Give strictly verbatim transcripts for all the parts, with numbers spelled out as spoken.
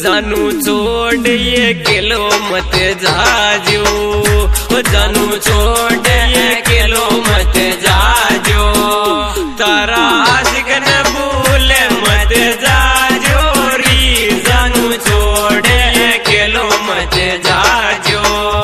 जानू छोड़ ये किलो मत जाजो, जानू छोड़ ये किलो मत जाजो, तारा आशिक न भूले मत जाजो री, जानू छोड़ ये किलो मत जाजो।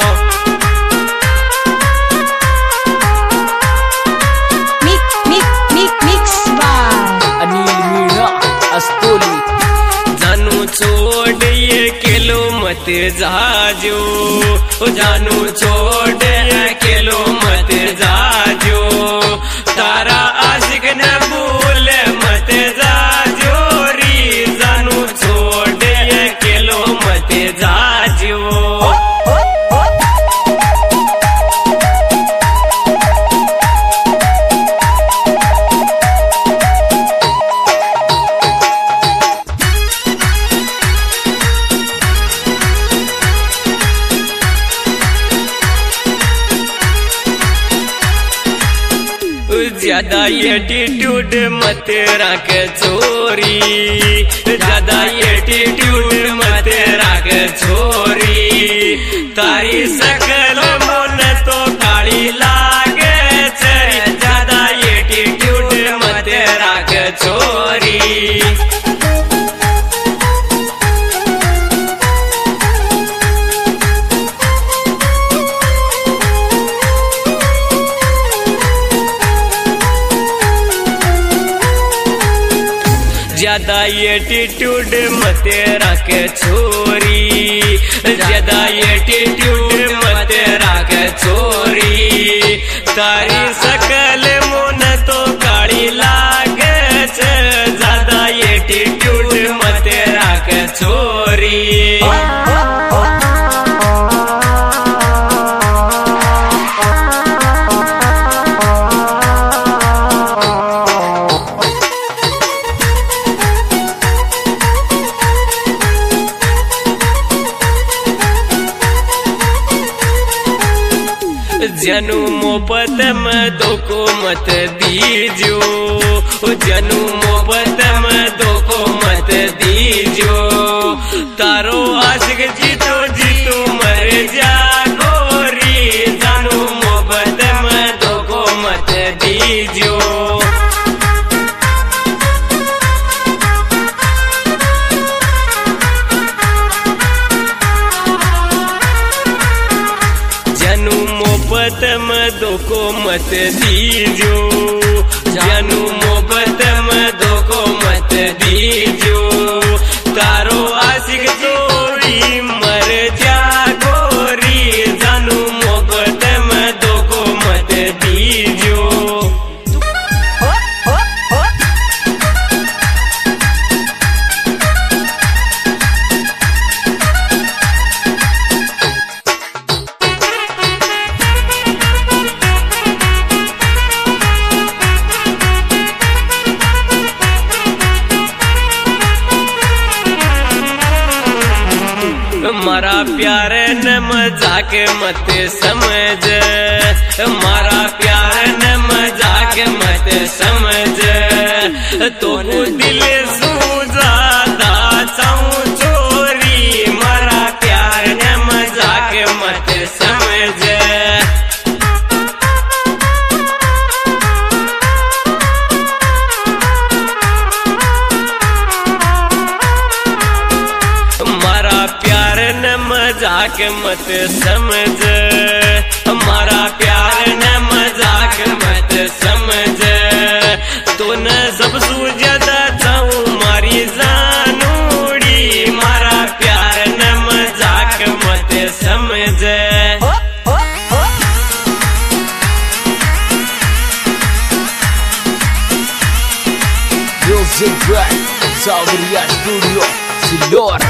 जानू छोड़ ये किलो मत जाजो, जानू छोड़ ये किलो मत जाजो, तारा आशिक न भूले मत जाजो री, जानू छोड़ ये किलो मत जाजो। ज्यादा एटीट्यूड मत रख छोरी, ज्यादा एटीट्यूड मत रख छोरी, तारी सकल मन तो काली लागे छे, ज्यादा एटीट्यूड मत रख छोरी। ज्यादा एटीट्यूड मत रख छोरी, ज्यादा एटीट्यूड मत रख छोरी, तारी सकल मन तो काली लागे छे, ज्यादा एटीट्यूड मत रख छोरी। जनू मोहब्बत में धोखो मत दीजो, जनू मोहब्बत में धोखो मत दीजो, तारो आशिक जीतो जीतो मर जागो री, जानू मोहब्बत में धोखो मत दीजो। मोहब्बत में धोखो मत दीजो, जानू मोहब्बत में धोखो मत दीजो, तारो आशिक चोरी मर जागो री, जानू मोहब्बत में धोखो मत दीजो। मारा प्यार न मजाक मत समझ, मारा प्यार न मजाक मत समझ, तो दिल सू ज्यादा चाहूं छोरी, मारा प्यार न मजाक मत समझ। मजाक मत समझ, हमारा प्यार न मजाक मत समझ, तो न सब सूझदा चाहूं मारी जानूड़ी, मारा प्यार न मजाक मत समझ। Music Black, Sauria Studio, Silor.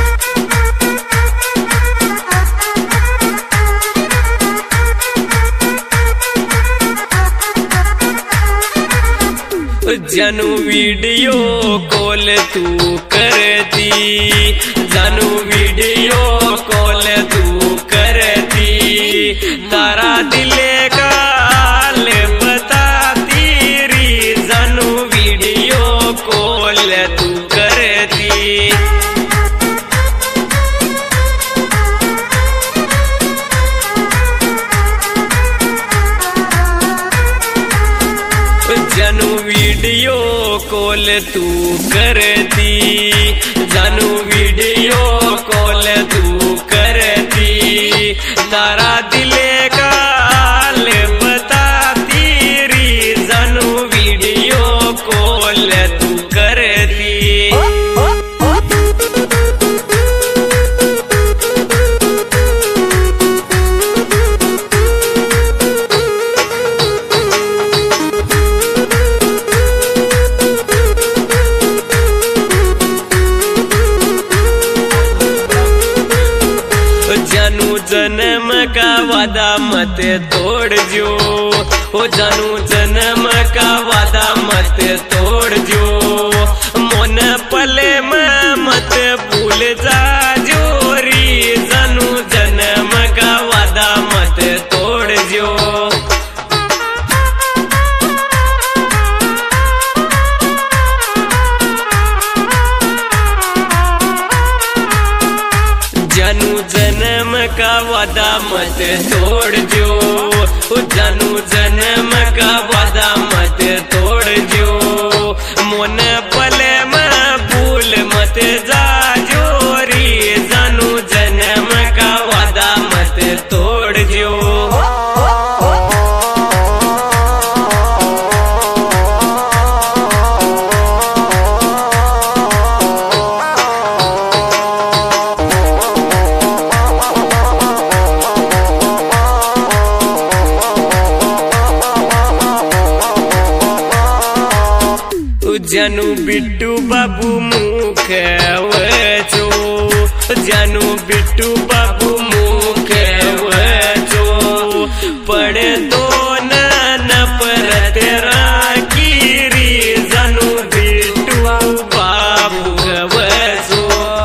जानू वीडियो कॉल तू करती, जानू वीडियो कॉल तू करती, तारा दिल का हाल बताती री, जानू वीडियो कॉल तू करती। कॉल तू करती, जानू वीडियो कॉल तू करती, तारा दिले का हाल बताती री, जानू वीडियो कॉल तू करती। जानू जन्म का वादा मत तोड़ जो, ओ जानू जन्म का वादा मत तोड़ जो, मन पले में मत भूल जा जोरी, जानू जन्म का वादा मत तोड़ जो। जानू जन्म का वादा मत तोड़ जो, जानू जन्म का वादा मत तोड़ जो, मन पले में भूल मत जा जोरी, जानू जन्म का वादा मत तोड़ जो। जानू बिट्टू बाबू मुख वचो, जानू बिट्टू बाबू मुख वचो, पड़े दो न पर तेरा कीरी, जानू बिट्टू बाबू वचो।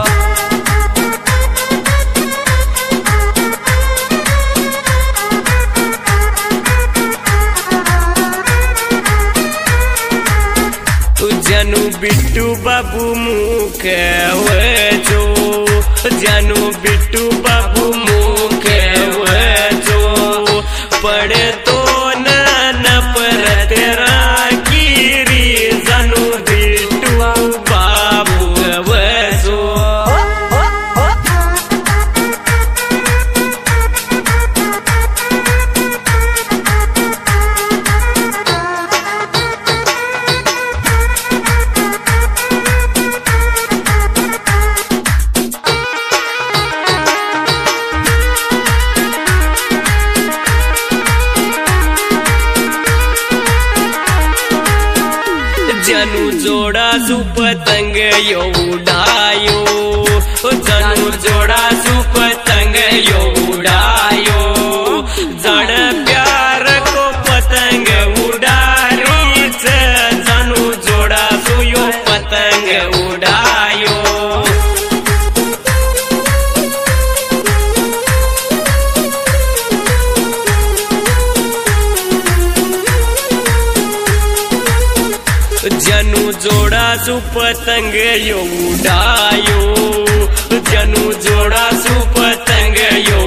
जानू बिट्टू बाबू मुख वचो, जानू बिट्टू बाबू मुख वचो, पड़े तो न पर तेरा कीरी, जानू बिट्टू बाबू वचो। जानू जोड़ा सु पतंग यो उड़ायो, जानू जोड़ा सु पतंग यो उड़ायो, जड़ प्यार को पतंग उड़ारी से, जानू जोड़ा सु यो पतंग उड़ायो। जानू जोड़ा सु पतंग यो उड़ायो, जानू जोड़ा सु पतंग यो